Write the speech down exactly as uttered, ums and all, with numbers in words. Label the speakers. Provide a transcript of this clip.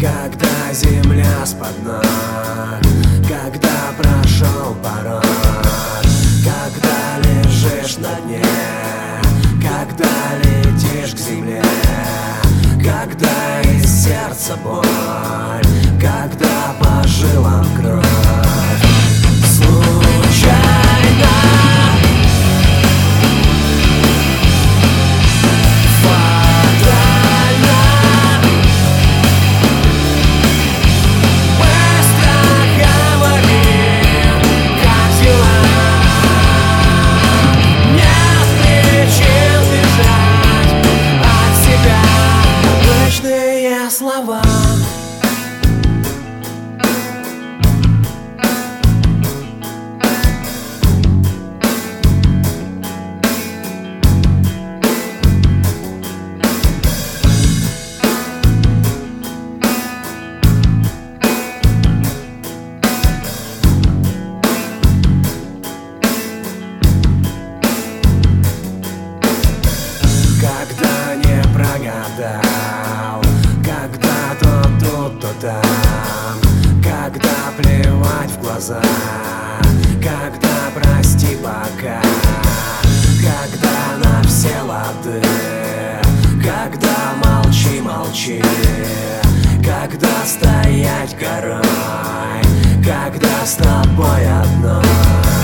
Speaker 1: Когда земля с-под ног, когда прошел порог, когда лежишь на дне, когда летишь к земле, когда из сердца боль, когда по жилам кровь. Случайно слова. Когда не прогадал, когда то тут, то там, когда плевать в глаза, когда прости пока, когда на все лады, когда молчи, молчи, когда стоять горой, когда с тобой одной.